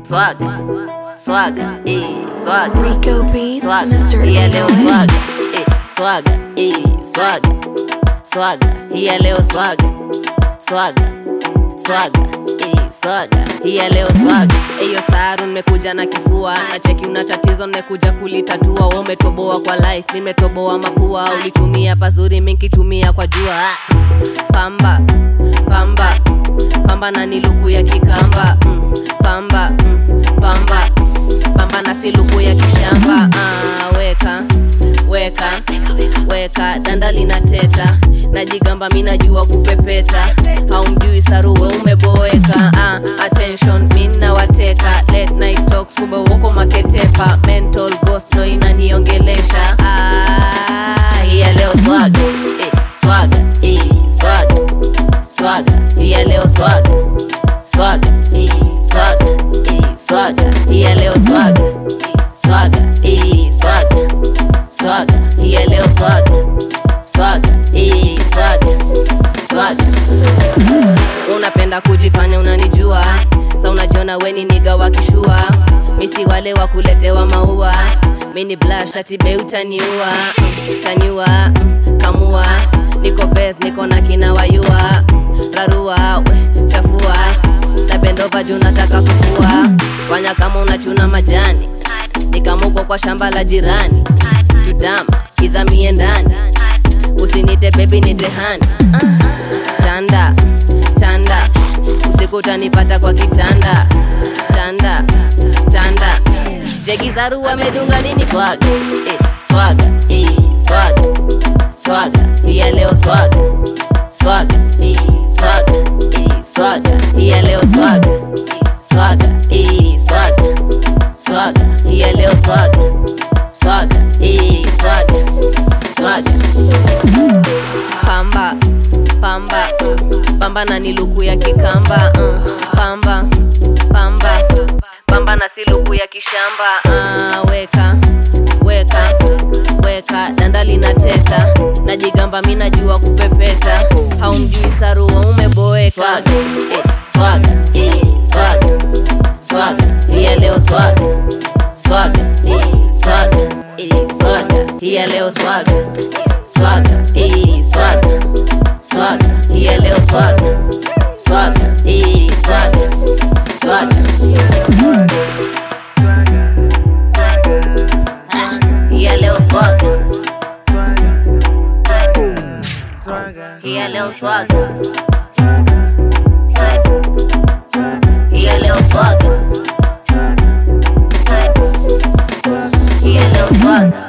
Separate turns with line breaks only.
Swaga, swaga, swaga.
Rico Beats,
Swaga,
Mr.
hii leo
808.
swaga, swaga, swaga, hii leo swaga, swaga, swaga, swaga, hii leo swaga. Eyo Saru nimekuja na kifua, na cheki una tatizo nimekuja kulitatua. Wewe umetoboa kwa life, mimi nimetoboa mapua. Ulitumia pazuri, mimi nikitumia kwa jua. Pamba, pamba, pamba na niluku ya kikamba. Pamba, pamba, pamba na siluku ya kishamba. Weka, weka, weka, danda linateta. Najigamba mimi najua kupepeta. Haumjui Saru wewe umeboeka. Attention mimi nawateka. Late night talks kumbe uko maketepa. Mental ghost no inaniongelesha. Hii leo swaga, swaga, swaga, swaga, hii leo swaga, swaga, swaga, swaga, hii leo swaga, swaga, swaga, swaga, hii leo swaga, swaga, swaga, swaga. Unapenda kujifanya unanijua, sa unajiona weni niga wakishua. Misi wale wa kuletewa maua, mini blush atibe utaniua. Taniua, kamua, niko best niko na kina wayua. Rarua, chafua, na bendova juu nataka kufua. Fanya kama unachuna majani, nikamuko kwa shamba la jirani. Tutama, kizamie ndani, usinite baby nite hani. Tanda, tanda, usiku utanipata kwa kitanda. Tanda, tanda, Jeki Saru wamedunga nini swaga, swaga, swaga, swaga, hii leo swaga, swaga, swaga, swaga, hii leo swaga, swaga, swaga, swaga, hii leo swaga, swaga, swaga, swaga. Pamba, pamba, pamba na niluku ya kikamba. Pamba, pamba, pamba na siluku ya kishamba. Weka, weka, weka, danda linateta. Najigamba mimi najua kupepeta. Haumjui Saru wewe umeboeka. Swaga, swaga, swaga, hii leo swaga, swaga, swaga, swaga, hii leo swaga, swaga, swaga, swaga, hii leo swaga, swaga, swaga, swaga. Hii leo swaga, hii leo swaga, hii leo swaga, hii leo swaga.